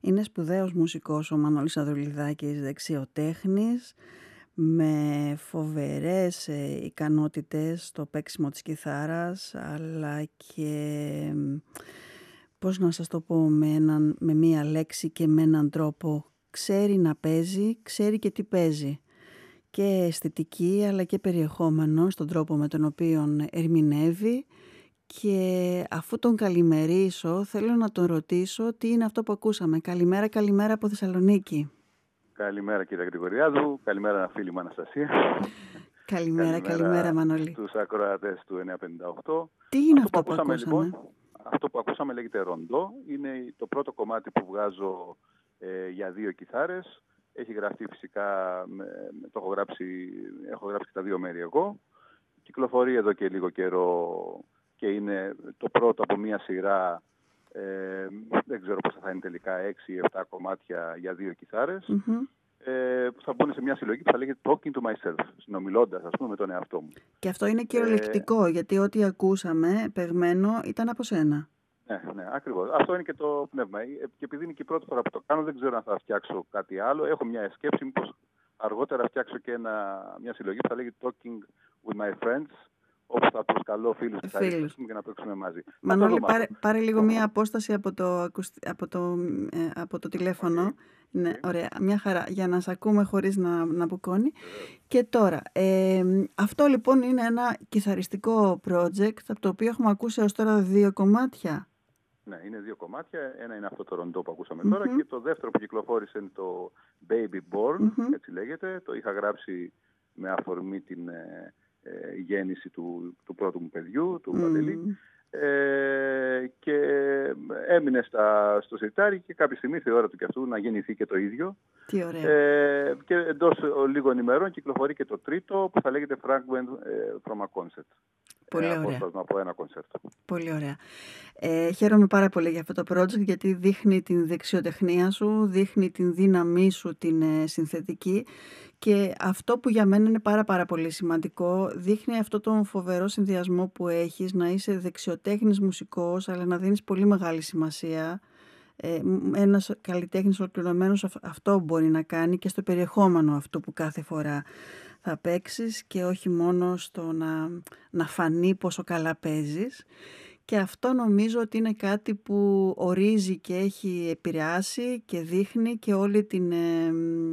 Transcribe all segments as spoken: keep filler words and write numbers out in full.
Είναι σπουδαίος μουσικός ο Μανώλης Ανδρουλιδάκης, δεξιοτέχνης, με φοβερές ε, ικανότητες στο παίξιμο της κιθάρας, αλλά και, πώς να σας το πω, με, έναν, με μία λέξη και με έναν τρόπο. Ξέρει να παίζει, ξέρει και τι παίζει. Και αισθητική αλλά και περιεχόμενο στον τρόπο με τον οποίο ερμηνεύει. Και αφού τον καλημερίσω, θέλω να τον ρωτήσω τι είναι αυτό που ακούσαμε. Καλημέρα, καλημέρα από Θεσσαλονίκη. Καλημέρα κύριε Γρηγοριάδου, καλημέρα φίλη μου Αναστασία. Καλημέρα, καλημέρα, καλημέρα Μανώλη. Στους ακροατές του εννιακόσια πενήντα οκτώ. Τι είναι αυτό, αυτό που, που ακούσαμε, ακούσαμε? Λοιπόν, αυτό που ακούσαμε λέγεται ροντό. Είναι το πρώτο κομμάτι που βγάζω ε, για δύο κιθάρες. Έχει γραφτεί φυσικά, με, το έχω γράψει, έχω γράψει και τα δύο μέρη εγώ. Κυκλοφορεί εδώ και λίγο καιρό και είναι το πρώτο από μια σειρά. Ε, δεν ξέρω πώς θα είναι τελικά, έξι επτά κομμάτια για δύο κιθάρες, mm-hmm. ε, που θα μπουν σε μια συλλογή που θα λέγεται Talking to myself, συνομιλώντας, ας πούμε, με τον εαυτό μου. Και αυτό είναι κυριολεκτικό, ε, γιατί ό,τι ακούσαμε, παιγμένο, ήταν από σένα. Ναι, ναι, ακριβώς. Αυτό είναι και το πνεύμα. Και επειδή είναι και η πρώτη φορά που το κάνω, δεν ξέρω αν θα φτιάξω κάτι άλλο. Έχω μια σκέψη, μήπως αργότερα φτιάξω και ένα, μια συλλογή που θα λέγεται Talking with my friends, όπου θα προσκαλώ φίλους και χαρίστες μου και να παίξουμε μαζί. Μανώλη, πάρε, πάρε λίγο μία απόσταση από το, από το, ε, από το τηλέφωνο. Okay. Ναι, okay. Ωραία, μια χαρά, για να σε ακούμε χωρίς να, να μπουκώνει. Yeah. Και τώρα, ε, αυτό λοιπόν είναι ένα κιθαριστικό project, από το οποίο έχουμε ακούσει έως τώρα δύο κομμάτια. Ναι, είναι δύο κομμάτια. Ένα είναι αυτό το ροντό που ακούσαμε mm-hmm. τώρα και το δεύτερο που κυκλοφόρησε είναι το Baby Born, mm-hmm. έτσι λέγεται. Το είχα γράψει με αφορμή την ε, ε, γέννηση του, του πρώτου μου παιδιού, του mm. Παντελή. Ε, και έμεινε στα, στο σιρτάρι και κάποια στιγμή ήρθε η ώρα του και αυτού να γεννηθεί και το ίδιο. Τι ωραία. Ε, και εντός λίγων ημερών κυκλοφορεί και το τρίτο που θα λέγεται Fragment from a Concert. Πολύ ωραία. Απόσπασμα από ένα κονσέρτο. Πολύ ωραία. Ε, χαίρομαι πάρα πολύ για αυτό το project, γιατί δείχνει την δεξιοτεχνία σου, δείχνει την δύναμή σου, την ε, συνθετική, και αυτό που για μένα είναι πάρα πάρα πολύ σημαντικό, δείχνει αυτό τον φοβερό συνδυασμό που έχεις, να είσαι δεξιοτέχνης μουσικός, αλλά να δίνεις πολύ μεγάλη σημασία. Ε, ένας καλλιτέχνης ολοκληρωμένος αυτό μπορεί να κάνει και στο περιεχόμενο αυτού που κάθε φορά θα παίξεις, και όχι μόνο στο να, να φανεί πόσο καλά παίζεις. Και αυτό νομίζω ότι είναι κάτι που ορίζει και έχει επηρεάσει και δείχνει και όλη την, ε,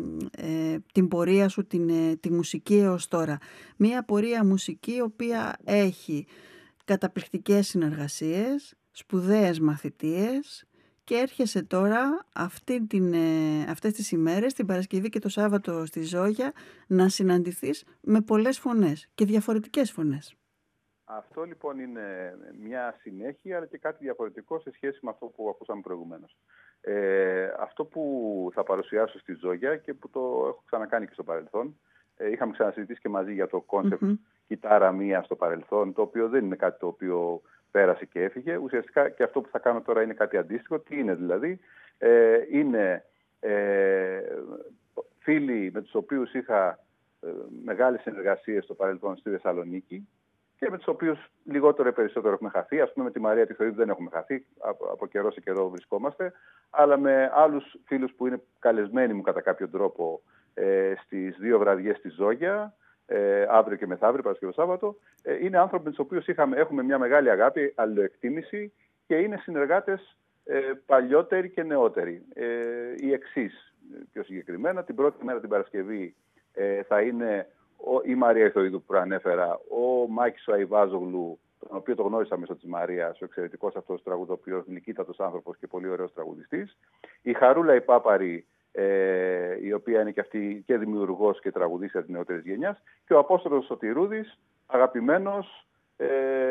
ε, την πορεία σου, την, ε, τη μουσική έως τώρα. Μία πορεία μουσική η οποία έχει καταπληκτικές συνεργασίες, σπουδαίες μαθητείες, και έρχεσαι τώρα αυτή την, αυτές τις ημέρες, την Παρασκευή και το Σάββατο στη Ζόγια, να συναντηθείς με πολλές φωνές και διαφορετικές φωνές. Αυτό λοιπόν είναι μια συνέχεια, αλλά και κάτι διαφορετικό σε σχέση με αυτό που ακούσαμε προηγουμένως. Ε, αυτό που θα παρουσιάσω στη Ζόγια και που το έχω ξανακάνει και στο παρελθόν, ε, είχαμε ξανασυζητήσει και μαζί για το κόνσεπτ mm-hmm. κιτάρα μία στο παρελθόν, το οποίο δεν είναι κάτι το οποίο πέρασε και έφυγε. Ουσιαστικά και αυτό που θα κάνω τώρα είναι κάτι αντίστοιχο. Τι είναι δηλαδή? Ε, είναι ε, φίλοι με τους οποίους είχα ε, μεγάλες συνεργασίες στο παρελθόν στη Θεσσαλονίκη και με τους οποίους λιγότερο ή περισσότερο έχουμε χαθεί. Ας πούμε με τη Μαρία Τιθοίδου δεν έχουμε χαθεί, από, από καιρό σε καιρό βρισκόμαστε, αλλά με άλλους φίλους που είναι καλεσμένοι μου κατά κάποιο τρόπο ε, στις δύο βραδιές στη Ζόγια, Ε, αύριο και μεθαύριο, Παρασκευό Σάββατο, ε, είναι άνθρωποι με τους οποίους είχαμε, έχουμε μια μεγάλη αγάπη, αλληλοεκτίμηση και είναι συνεργάτες ε, παλιότεροι και νεότεροι. Ε, οι εξής, πιο συγκεκριμένα, την πρώτη μέρα την Παρασκευή ε, θα είναι ο, η Μαρία Ηθοίδου που προανέφερα, ο Μάκης ο Αϊβάζογλου, τον οποίο το γνώρισα μέσω της Μαρίας, ο εξαιρετικός αυτός τραγουδοποιός, γλυκύτατος άνθρωπος και πολύ ωραίος τραγουδιστής, η Χαρούλα η Πάπαρη, Ε, η οποία είναι και αυτή και δημιουργός και τραγουδίστρια της νεότερης γενιάς, και ο Απόστολος Σωτηρούδης, αγαπημένος, ε,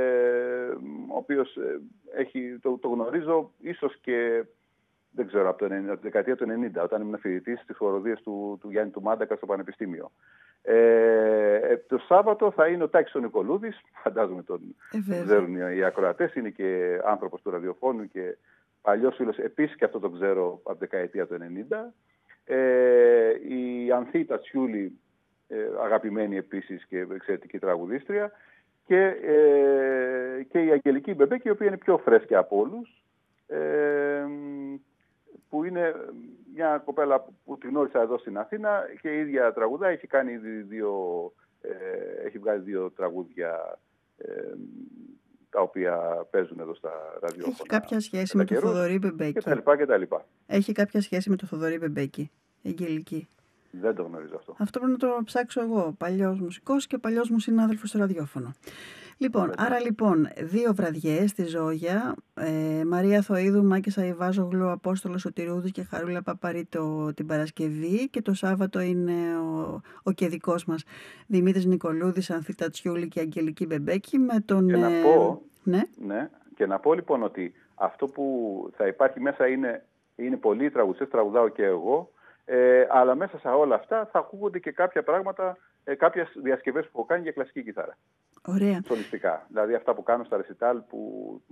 ο οποίος ε, έχει, το, το γνωρίζω ίσως και δεν ξέρω, από, το, από τη δεκαετία του ενενήντα, όταν ήμουν φοιτητής στις χοροδίες του, του Γιάννη του Μάντακα στο Πανεπιστήμιο. Ε, το Σάββατο θα είναι ο Τάκης ο Νικολούδης, φαντάζομαι τον ε, ξέρουν οι, οι ακροατές, είναι και άνθρωπος του ραδιοφώνου και παλιός φίλος, επίσης και αυτό το ξέρω από τη δεκαετία του ενενήντα. Ε, η Ανθή Τατσιούλη, ε, αγαπημένη επίσης και εξαιρετική τραγουδίστρια, και, ε, και η Αγγελική Μπεμπέκη, η οποία είναι πιο φρέσκια από όλους. Ε, που είναι μια κοπέλα που την γνώρισα εδώ στην Αθήνα και η ίδια τραγουδά, έχει κάνει δύο, ε, έχει βγάλει δύο τραγούδια ε, τα οποία παίζουν εδώ στα ραδιόφωνα. Έχει κάποια σχέση με τον Θοδωρή Μπεμπέκη. Και τα λοιπά και τα λοιπά. Έχει κάποια σχέση με τον Θοδωρή Μπεμπέκη, Αγγελική. Δεν το γνωρίζω αυτό. Αυτό πρέπει να το ψάξω εγώ. Παλιός μουσικός και παλιός μου συνάδελφος στο ραδιόφωνο. Λοιπόν, Λέτε. άρα λοιπόν, δύο βραδιές στη Ζόγια. Ε, Μαρία Θοΐδου, Μάκης Αϊβάζογλου, Απόστολος Σωτηρούδης και Χαρούλα Παπαρίτο την Παρασκευή. Και το Σάββατο είναι ο, ο κεδικός μας Δημήτρης Νικολούδης, Ανθίτα Τσιούλη και Αγγελική Μπεμπέκη. Με τον, και, ε, να πω, ναι. Ναι, και να πω λοιπόν ότι αυτό που θα υπάρχει μέσα είναι, είναι πολλοί τραγουδιστές, τραγουδάω και εγώ. Ε, αλλά μέσα σε όλα αυτά θα ακούγονται και κάποια πράγματα, ε, κάποιες διασκευές που έχω κάνει για κλασική κιθάρα. Ωραία. Σολιστικά. Δηλαδή αυτά που κάνω στα ρεσιτάλ που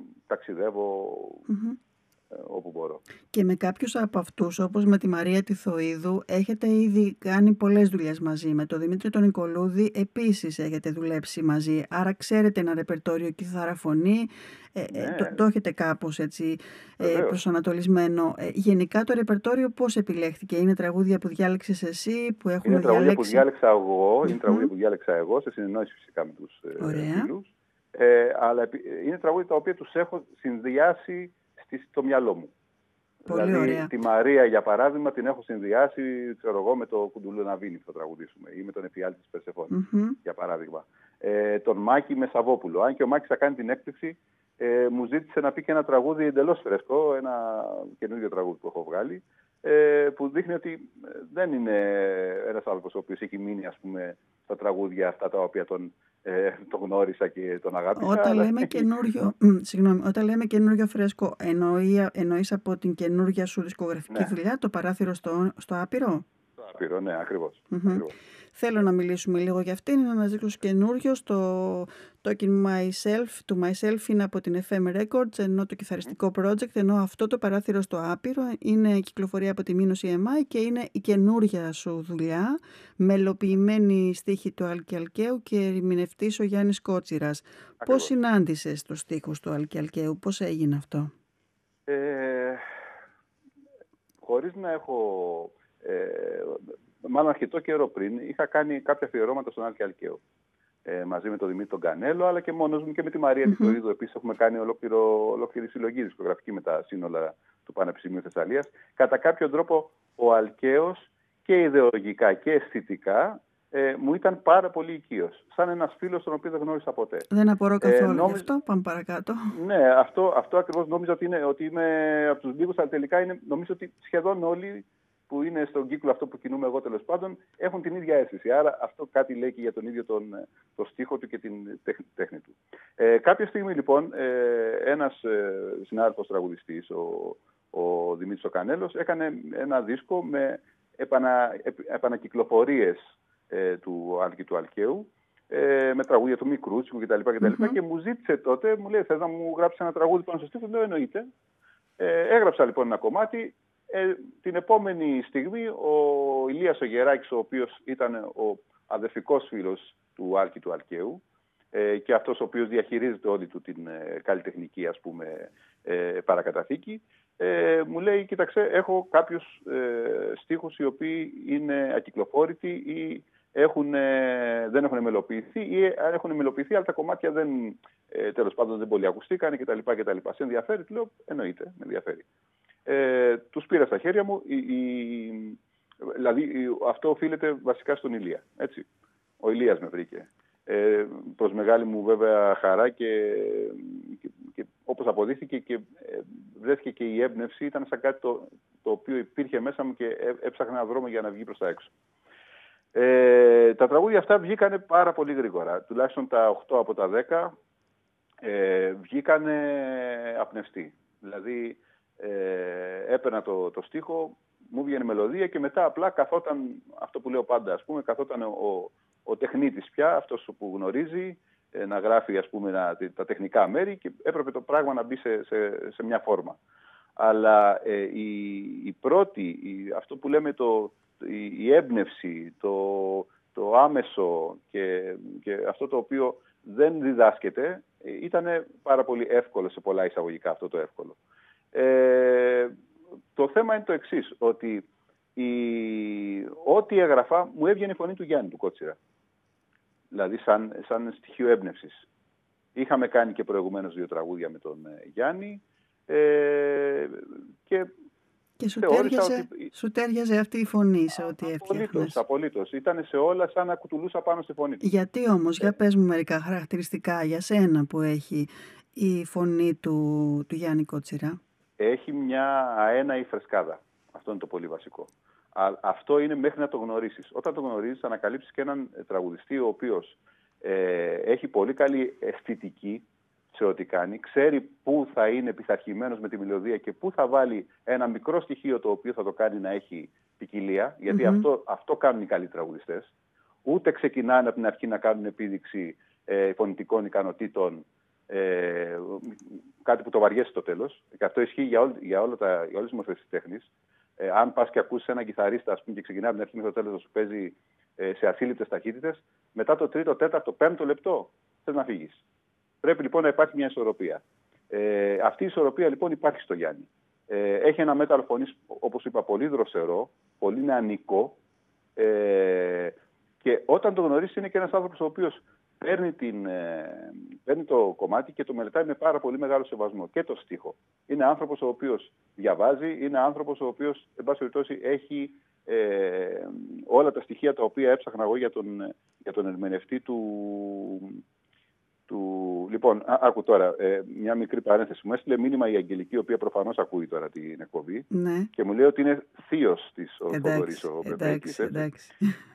ταξιδεύω mm-hmm. ε, όπου μπορώ. Και με κάποιους από αυτούς, όπως με τη Μαρία τη Θοΐδου, έχετε ήδη κάνει πολλές δουλειές μαζί. Με τον Δημήτρη τον Νικολούδη επίσης έχετε δουλέψει μαζί. Άρα ξέρετε ένα ρεπερτόριο κιθάρα φωνή. Ε, ναι. το, το έχετε κάπως έτσι ε, προσανατολισμένο. Ε, γενικά το ρεπερτόριο πώς επιλέχθηκε? Είναι τραγούδια που διάλεξες εσύ, που έχουν είναι τραγούδια διαλέξει... που διάλεξα εγώ, είναι mm-hmm. τραγούδια που διάλεξα εγώ, σε συνεννόηση φυσικά με τους ε, φίλους. Ε, αλλά είναι τραγούδια τα οποία τους έχω συνδυάσει στο μυαλό μου. Πολύ δηλαδή ωραία. Τη Μαρία για παράδειγμα την έχω συνδυάσει ξέρω εγώ, με το Κουντουλού Ναβίνι που θα τραγουδήσουμε ή με τον Εφιάλτη της Περσεφόνης mm-hmm. για παράδειγμα. Ε, τον Μάκη με Σαββόπουλο. Αν και ο Μάκης θα κάνει την έκπληξη, ε, μου ζήτησε να πει και ένα τραγούδι εντελώς φρέσκο, ένα καινούργιο τραγούδι που έχω βγάλει, ε, που δείχνει ότι δεν είναι ένας άνθρωπος ο οποίος έχει μείνει ας πούμε στα τραγούδια αυτά τα οποία τον, ε, τον γνώρισα και τον αγάπησα. Όταν αλλά... λέμε καινούριο, συγγνώμη, όταν λέμε καινούριο φρέσκο, εννοεί, εννοείς από την καινούργια σου δισκογραφική ναι. δουλειά, το παράθυρο στο, στο άπειρο? Στο άπειρο, ναι, ακριβώς. Mm-hmm. ακριβώς. Θέλω να μιλήσουμε λίγο για αυτήν, είναι ένας δίσκος καινούριος, το Talking Myself, του Myself είναι από την εφ εμ Records, ενώ το κιθαριστικό project, ενώ αυτό το παράθυρο στο άπειρο είναι κυκλοφορία από τη Μήνος ι εμ άι και είναι η καινούρια σου δουλειά, μελοποιημένη στίχη του Άλκη Αλκαίου και ερμηνευτής ο Γιάννης Κότσιρας. Πώς συνάντησες τους στίχους του Άλκη Αλκαίου, πώς έγινε αυτό? Ε, χωρίς να έχω... Ε, μάλλον αρκετό καιρό πριν είχα κάνει κάποια αφιερώματα στον Άλκη Αλκαίου ε, μαζί με τον Δημήτρη τον Κανέλο αλλά και μόνος μου και με τη Μαρία mm-hmm. τη Θοΐδου. Επίσης έχουμε κάνει ολόκληρο, ολόκληρη συλλογή δισκογραφική με τα σύνολα του Πανεπιστημίου Θεσσαλίας. Κατά κάποιο τρόπο ο Αλκαίος και ιδεολογικά και αισθητικά ε, μου ήταν πάρα πολύ οικείος. Σαν ένας φίλος τον οποίο δεν γνώρισα ποτέ. Δεν απορώ καθόλου ε, νόμιζ... γι' αυτό. Πάμε παρακάτω. Ναι, αυτό, αυτό ακριβώς νόμιζα ότι, είναι, ότι είμαι από τους λίγους, αλλά τελικά είναι, νομίζω ότι σχεδόν όλοι που είναι στον κύκλο αυτό που κινούμαι εγώ τέλος πάντων, έχουν την ίδια αίσθηση. Άρα αυτό κάτι λέει και για τον ίδιο τον, τον στίχο του και την τέχνη του. Ε, κάποια στιγμή λοιπόν ε, ένας ε, συνάδελφος τραγουδιστής, ο, ο Δημήτρης ο Κανέλος, έκανε ένα δίσκο με επανα, επ, επανακυκλοφορίες ε, του Άλκη του Αλκαίου, ε, με τραγούδια του Μικρούτσικου κτλ. κτλ. Mm-hmm. Και μου ζήτησε τότε, μου λέει, θες να μου γράψεις ένα τραγούδι πάνω στο στίχο? Λέω, εννοείται. Ε, έγραψα λοιπόν ένα κομμάτι. Ε, την επόμενη στιγμή ο Ηλίας ο Γεράκης, ο οποίος ήταν ο αδερφικός φίλος του Άλκη του Αλκαίου ε, και αυτός ο οποίος διαχειρίζεται όλη του την ε, καλλιτεχνική ας πούμε ε, παρακαταθήκη, ε, μου λέει, κοίταξε, έχω κάποιους ε, στίχους οι οποίοι είναι ακυκλοφόρητοι ή έχουν, ε, δεν έχουν μελοποιηθεί ή αν έχουν μελοποιηθεί αλλά τα κομμάτια δεν, ε, τέλος πάντων δεν πολύ ακουστήκαν κτλ. κτλ. Σε ενδιαφέρει? Του λέω, εννοείται, με ενδιαφέρει. Ε, τους πήρα στα χέρια μου, η, η, δηλαδή η, αυτό οφείλεται βασικά στον Ηλία, έτσι. Ο Ηλίας με βρήκε. Ε, προς μεγάλη μου βέβαια χαρά και, και, και όπως αποδείχθηκε και ε, βρέθηκε και η έμπνευση, ήταν σαν κάτι το, το οποίο υπήρχε μέσα μου και έ, έψαχνα ένα δρόμο για να βγει προς τα έξω. Ε, τα τραγούδια αυτά βγήκανε πάρα πολύ γρήγορα, τουλάχιστον τα οκτώ από τα δέκα ε, βγήκανε απνευστοί. Δηλαδή Ε, έπαιρνα το, το στίχο, μου βγαίνει μελωδία και μετά απλά καθόταν, αυτό που λέω πάντα ας πούμε, καθόταν ο, ο τεχνίτης πια, αυτός που γνωρίζει, ε, να γράφει ας πούμε να, τα τεχνικά μέρη και έπρεπε το πράγμα να μπει σε, σε, σε μια φόρμα. Αλλά ε, η, η πρώτη, η, αυτό που λέμε το, η, η έμπνευση, το, το άμεσο και, και αυτό το οποίο δεν διδάσκεται, ήταν πάρα πολύ εύκολο σε πολλά εισαγωγικά αυτό το εύκολο. Ε, το θέμα είναι το εξής, ότι η... ό,τι έγραφα μου έβγαινε η φωνή του Γιάννη του Κότσιρα. Δηλαδή σαν, σαν στοιχείο έμπνευσης. Είχαμε κάνει και προηγουμένως δύο τραγούδια με τον Γιάννη ε, και, και σου, τέριαζε, ότι... σου τέριαζε αυτή η φωνή σε ό,τι έφτιαχνες. Απολύτως, απολύτως. Ήταν σε όλα σαν να κουτουλούσα πάνω στη φωνή του. Γιατί όμως, ε... για πες μου μερικά χαρακτηριστικά για σένα που έχει η φωνή του, του Γιάννη Κότσιρα. Έχει μια αέναη φρεσκάδα. Αυτό είναι το πολύ βασικό. Α, αυτό είναι μέχρι να το γνωρίσεις. Όταν το γνωρίζεις, ανακαλύψεις και έναν τραγουδιστή ο οποίος ε, έχει πολύ καλή αισθητική σε ό,τι κάνει, ξέρει πού θα είναι πειθαρχημένος με τη μελωδία και πού θα βάλει ένα μικρό στοιχείο το οποίο θα το κάνει να έχει ποικιλία, γιατί mm-hmm. αυτό, αυτό κάνουν οι καλοί τραγουδιστές. Ούτε ξεκινάνε από την αρχή να κάνουν επίδειξη ε, φωνητικών ικανοτήτων, ε, κάτι που το βαριέσει στο τέλος. Και αυτό ισχύει για, όλ, για, όλα τα, για όλες τις μορφές της τέχνης. Ε, αν πας και ακούσεις έναν κιθαρίστα, ας πούμε, και ξεκινάει από την αρχή μέχρι το τέλος να σου παίζει ε, σε ασύλληπτες ταχύτητες, μετά το τρίτο, τέταρτο, πέμπτο λεπτό θες να φύγεις. Πρέπει λοιπόν να υπάρχει μια ισορροπία. Ε, αυτή η ισορροπία λοιπόν υπάρχει στο Γιάννη. Ε, έχει ένα μέταλλο φωνής, όπως είπα, πολύ δροσερό, πολύ νεανικό. Ε, και όταν το γνωρίσεις είναι και ένας άνθρωπος ο οποίος παίρνει, την, ε, παίρνει το κομμάτι και το μελετάει με πάρα πολύ μεγάλο σεβασμό και το στίχο. Είναι άνθρωπος ο οποίος διαβάζει, είναι άνθρωπος ο οποίος, εν πάση περιπτώσει, έχει ε, όλα τα στοιχεία τα οποία έψαχνα εγώ για τον, για τον ερμηνευτή του... Του... Λοιπόν, α, άκου τώρα, ε, μια μικρή παρένθεση. Μου έστειλε μήνυμα η Αγγελική, η οποία προφανώς ακούει τώρα την εκπομπή, ναι. και μου λέει ότι είναι θείος της ο εντάξει, Θοδωρής ο εντάξει, εντάξει.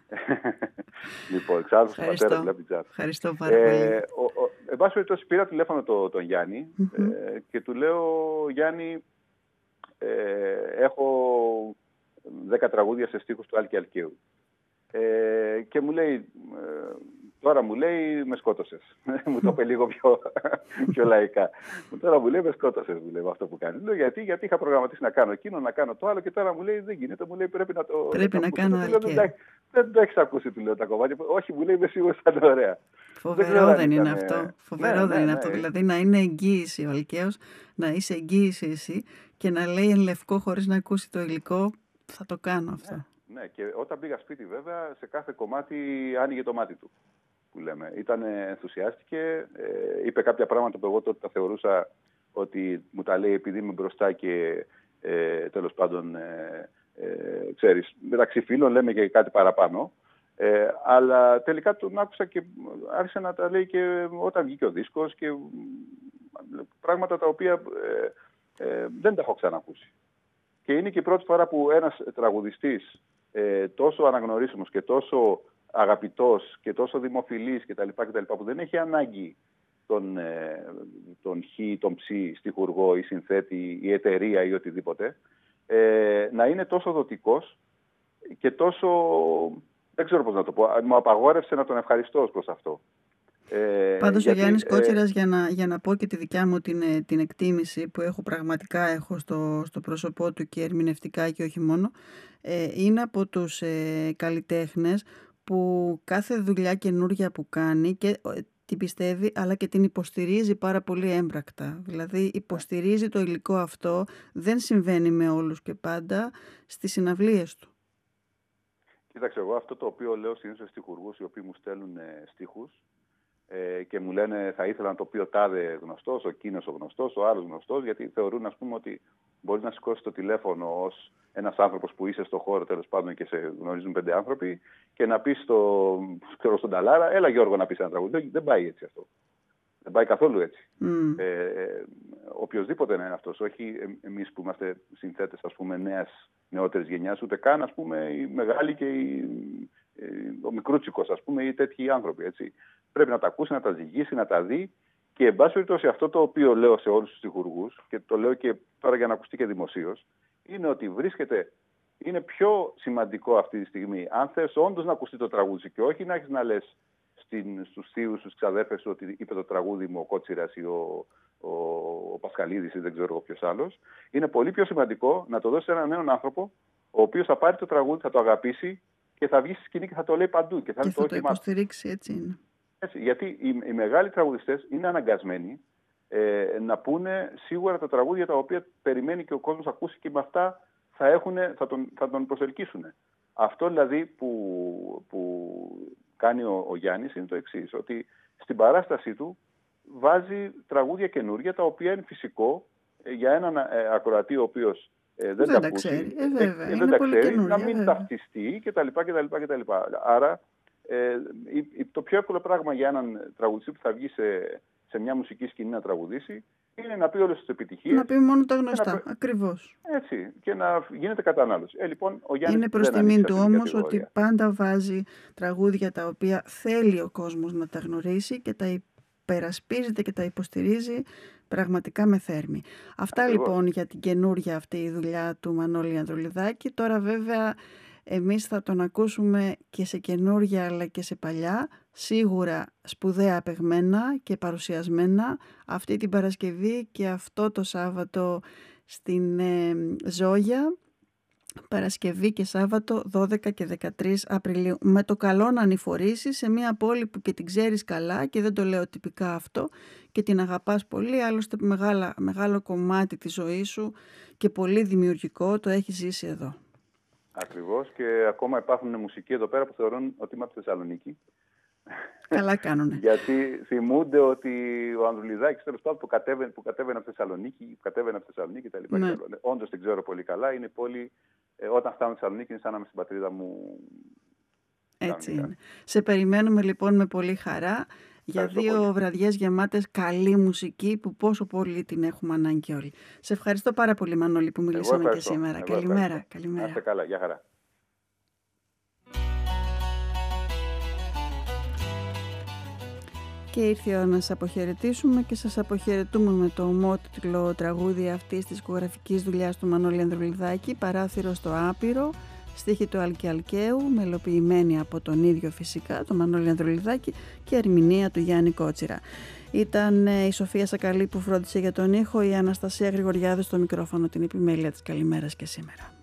Λοιπόν, εξάρτητος του πατέρα, δηλαδή τζάφ. Ευχαριστώ πάρα πολύ. Ε, ο, ο, εν πάση περιπτώσει, πήρα τηλέφωνο τον το Γιάννη mm-hmm. ε, και του λέω, Γιάννη, ε, έχω δέκα τραγούδια σε στίχους του Άλκη Αλκαίου. Ε, και μου λέει... Ε, Τώρα μου λέει, με σκότωσες. Μου το είπε λίγο πιο, πιο λαϊκά. Τώρα μου λέει, με σκότωσες, μου λέει, αυτό που κάνει. Λέω, γιατί, γιατί είχα προγραμματίσει να κάνω εκείνο, να κάνω το άλλο, και τώρα μου λέει, δεν γίνεται. Μου λέει, πρέπει να το. Πρέπει να, να κάνω άλλο. Δεν, δεν το έχεις ακούσει, του λέω τα κομμάτια. Όχι, μου λέει, είμαι σίγουρος θα είναι ωραία. Φοβερό δεν, δεν είναι ήταν... αυτό. Φοβερό ναι, δεν ναι, είναι ναι, αυτό. Ναι. Δηλαδή να είναι εγγύηση ο Αλκαίος, να είσαι εγγύηση εσύ και να λέει εν λευκό χωρίς να ακούσει το υλικό, θα το κάνω αυτό. Ναι, ναι. Και όταν πήγα σπίτι, βέβαια, σε κάθε κομμάτι άνοιγε το μάτι του. Που λέμε. Ήταν, ενθουσιάστηκε, ε, είπε κάποια πράγματα που εγώ τότε τα θεωρούσα ότι μου τα λέει επειδή είμαι μπροστά και ε, τέλος πάντων, ε, ε, ξέρεις, μεταξύ φίλων λέμε και κάτι παραπάνω. Ε, αλλά τελικά τον άκουσα και άρχισε να τα λέει και όταν βγήκε ο δίσκος και πράγματα τα οποία ε, ε, δεν τα έχω ξανακούσει. Και είναι και η πρώτη φορά που ένας τραγουδιστής ε, τόσο αναγνωρίσιμος και τόσο αγαπητός και τόσο δημοφιλής κτλ. Που δεν έχει ανάγκη τον, ε, τον χ, τον ψ, στιχουργό ή συνθέτη ή εταιρεία ή οτιδήποτε, ε, να είναι τόσο δοτικός και τόσο, δεν ξέρω πώς να το πω, μου απαγόρευσε να τον ευχαριστώ ως προς αυτό. Ε, Πάντως γιατί, ο Γιάννης Κότσιρας, ε, για, να, για να πω και τη δικιά μου την, την εκτίμηση που έχω πραγματικά έχω στο, στο πρόσωπό του και ερμηνευτικά και όχι μόνο, ε, είναι από τους ε, καλλιτέχνες που κάθε δουλειά καινούργια που κάνει και την πιστεύει αλλά και την υποστηρίζει πάρα πολύ έμπρακτα. Δηλαδή υποστηρίζει το υλικό αυτό, δεν συμβαίνει με όλους και πάντα, στις συναυλίες του. Κοίταξε, εγώ αυτό το οποίο λέω συνήθως στιχουργούς οι οποίοι μου στέλνουν στίχους ε, και μου λένε θα ήθελα να το πει ο τάδε γνωστός, ο κίνος ο γνωστός, ο άλλος γνωστός, γιατί θεωρούν, ας πούμε, ότι μπορεί να σηκώσει το τηλέφωνο ως ένας άνθρωπος που είσαι στο χώρο, τέλος πάντων, και σε γνωρίζουν πέντε άνθρωποι, και να πεις στο, στον Ταλάρα, έλα Γιώργο να πεις ένα τραγούδι. Δεν πάει έτσι αυτό. Δεν πάει καθόλου έτσι. Mm. Ε, οποιοςδήποτε να είναι αυτός, όχι εμείς που είμαστε συνθέτες, ας πούμε, νέας, νεότερης γενιάς, ούτε καν, ας πούμε, οι μεγάλοι και οι, ο μικρούτσικος, ας πούμε, ή τέτοιοι άνθρωποι, έτσι. Πρέπει να τα ακούσει, να τα ζυγίσει, να τα δει. Και εν πάση περιπτώσει, αυτό το οποίο λέω σε όλους τους στιχουργούς, και το λέω και τώρα για να ακουστεί και δημοσίως, είναι ότι βρίσκεται, είναι πιο σημαντικό αυτή τη στιγμή, αν θες όντως να ακουστεί το τραγούδι και όχι να έχεις να λες στην, στους θείους, στους ξαδέρφες σου ότι είπε το τραγούδι μου ο Κότσιρας ή ο, ο, ο Πασχαλίδης ή δεν ξέρω εγώ ποιος άλλος, είναι πολύ πιο σημαντικό να το δώσεις σε έναν νέον άνθρωπο, ο οποίος θα πάρει το τραγούδι, θα το αγαπήσει και θα βγει στη σκηνή και θα το λέει παντού. Και θα, και θα το, το υποστηρίξει, έτσι είναι. Έτσι, γιατί οι, οι μεγάλοι τραγουδιστές είναι αναγκασμένοι ε, να πούνε σίγουρα τα τραγούδια τα οποία περιμένει και ο κόσμος ακούσει και με αυτά θα, έχουν, θα, τον, θα τον προσελκύσουν. Αυτό δηλαδή που, που κάνει ο, ο Γιάννης είναι το εξής, ότι στην παράστασή του βάζει τραγούδια καινούργια, τα οποία είναι φυσικό για έναν ε, ακροατή ο οποίος ε, δεν, δεν τα ακούσει, ξέρει, ε, βέβαια, ε, δεν τα ξέρει, να μην βέβαια. ταυτιστεί κτλ. κτλ, κτλ. Άρα ε, το πιο εύκολο πράγμα για έναν τραγουδιστή που θα βγει σε, σε μια μουσική σκηνή να τραγουδήσει είναι να πει όλες τις επιτυχίες. Να πει μόνο τα γνωστά, να... ακριβώς. Έτσι, και να γίνεται κατανάλωση. Ε, λοιπόν, ο Γιάννης είναι προς τιμήν του όμως ότι πάντα βάζει τραγούδια τα οποία θέλει ο κόσμος να τα γνωρίσει και τα υπερασπίζεται και τα υποστηρίζει πραγματικά με θέρμη. Αυτά Ακριβώς. Λοιπόν για την καινούργια αυτή η δουλειά του Μανώλη Ανδρουλιδάκη. Τώρα βέβαια εμείς θα τον ακούσουμε και σε καινούργια αλλά και σε παλιά, σίγουρα σπουδαία απεγμένα και παρουσιασμένα αυτή την Παρασκευή και αυτό το Σάββατο στην ε, Ζόγια, Παρασκευή και Σάββατο δώδεκα και δεκατρείς Απριλίου. Με το καλό να ανηφορήσεις σε μια πόλη που και την ξέρεις καλά και δεν το λέω τυπικά αυτό και την αγαπάς πολύ, άλλωστε μεγάλα, μεγάλο κομμάτι της ζωής σου και πολύ δημιουργικό το έχεις ζήσει εδώ. Ακριβώς, και ακόμα υπάρχουν μουσικοί εδώ πέρα που θεωρούν ότι είμαι από τη Θεσσαλονίκη. Καλά κάνουνε. Γιατί θυμούνται ότι ο Ανδρουλιδάκης τέλος πάντων που κατέβαινε, που κατέβαινε από τη Θεσσαλονίκη, που κατέβαινε από τη Θεσσαλονίκη κτλ. Ναι. Όντως την ξέρω πολύ καλά. Είναι πόλη, ε, όταν φτάνω στη Θεσσαλονίκη είναι σαν να είμαι στην πατρίδα μου. Έτσι είναι. Σε περιμένουμε λοιπόν με πολύ χαρά για δύο πολύ. βραδιές γεμάτες καλή μουσική που πόσο πολύ την έχουμε ανάγκη όλοι. Σε ευχαριστώ πάρα πολύ Μανώλη που μιλήσαμε και σήμερα. Εγώ καλημέρα. καλημέρα. Να είστε καλά. Γεια χαρά. Και ήρθε η ώρα να σας αποχαιρετήσουμε και σας αποχαιρετούμε με το ομότιτλο τραγούδι αυτής της δισκογραφικής δουλειάς του Μανώλη Ανδρουλιδάκη, Παράθυρο στο άπειρο, στίχη του Άλκη Αλκαίου, μελοποιημένη από τον ίδιο φυσικά, τον Μανώλη Ανδρουλιδάκη, και ερμηνεία του Γιάννη Κότσιρα. Ήταν η Σοφία Σακαλή που φρόντισε για τον ήχο, η Αναστασία Γρηγοριάδου στο μικρόφωνο, την επιμέλεια της καλημέρας και σήμερα.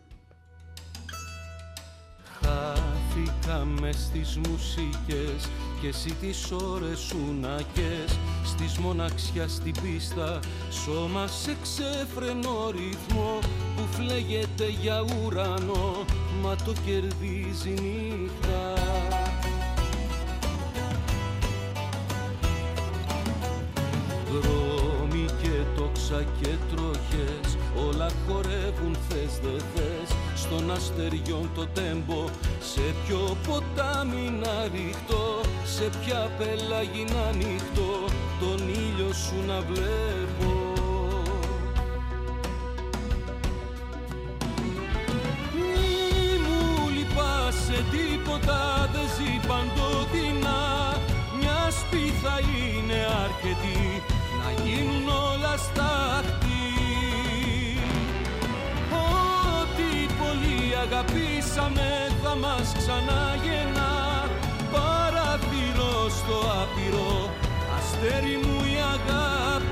Χάθηκαμε στις μουσικές και εσύ τις ώρες σου νακές, στις μοναξιά στην πίστα, σώμα σε ξέφρενο ρυθμό που φλέγεται για ουρανό, μα το κερδίζει νύχτα. Δρόμοι και τόξα και τροχές, όλα χορεύουν θες δε θες, στον αστεριόν το τέμπο, σε ποιο ποτάμι να ριχτώ, σε ποια πελάγι να ανοιχτώ, τον ήλιο σου να βλέπω. Μη μου λυπάσαι τίποτα, δεν ζει παντοτινά, μια σπίθα είναι αρκετή να γίνουν όλα στάχτη. Ό,τι πολύ αγαπήσαμε θα μας ξαναγεννά, παράθυρο στο άπειρο, αστέρι μου η αγάπη.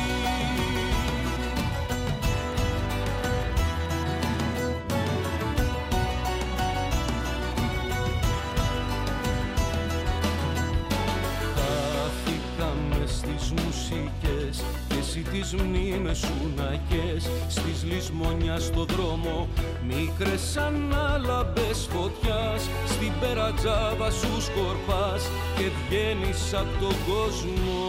Χάθηκαμε στις μουσικές και εσύ τις μνήμες σου νακές, στις λησμόνια στο δρόμο, μικρές ανάλαμπες φωτιάς, στην περατζάβα σου σκορπάς και βγαίνεις απ' τον κόσμο.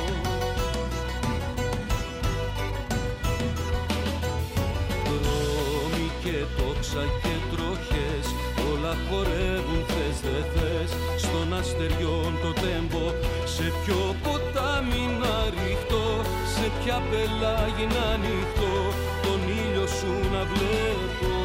Δρόμοι και τόξα και τροχές, όλα χορεύουν θες δε θες, στον αστεριόν το τέμπο, σε ποιο ποτάμι να ριχτώ, σε ποια πελάγι να ανοιχτώ, τον ήλιο σου να βλέπω.